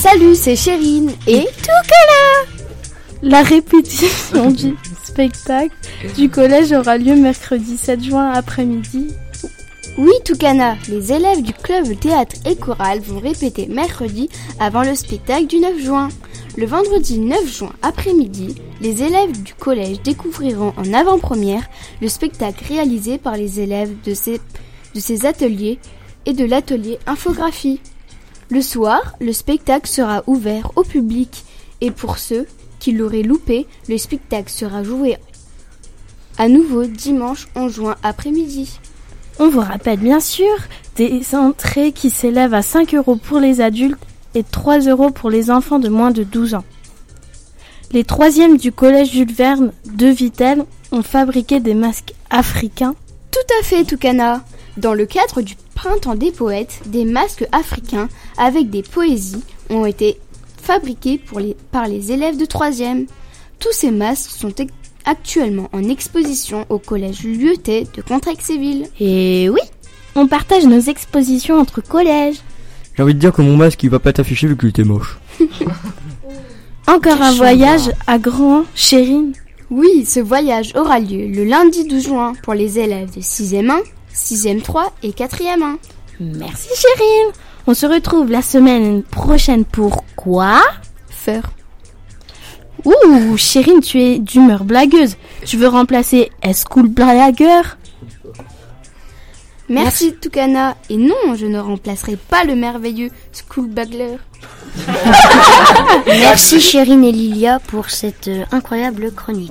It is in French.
Salut, c'est Chérine et Toukana. La répétition du spectacle du collège aura lieu mercredi 7 juin après-midi. Oui, Toukana, les élèves du club théâtre et chorale vont répéter mercredi avant le spectacle du 9 juin. Le vendredi 9 juin après-midi, les élèves du collège découvriront en avant-première le spectacle réalisé par les élèves de ces ateliers et de l'atelier infographie. Le soir, le spectacle sera ouvert au public et pour ceux qui l'auraient loupé, le spectacle sera joué à nouveau dimanche 11 juin après-midi. On vous rappelle bien sûr des entrées qui s'élèvent à 5 € pour les adultes et 3 € pour les enfants de moins de 12 ans. Les 3e du collège Jules Verne de Vittel ont fabriqué des masques africains. Tout à fait, Toukana. Dans le cadre du Printemps des poètes, des masques africains avec des poésies ont été fabriqués par les élèves de 3e. Tous ces masques sont actuellement en exposition au collège Lyotet de Contrexéville. Et oui, on partage nos expositions entre collèges. J'ai envie de dire que mon masque il va pas t'afficher vu qu'il était moche. Encore un voyage à Grand, Chérine. Oui, ce voyage aura lieu le lundi 12 juin pour les élèves de 6e 1, 6e 3 et 4e 1. Merci Chérine. On se retrouve la semaine prochaine pour quoi? Feur. Ouh, Chérine, tu es d'humeur blagueuse. Tu veux remplacer School Blagueur? Merci Toukana. Et non, je ne remplacerai pas le merveilleux School Bagler. Merci Chérine et Lilia pour cette incroyable chronique.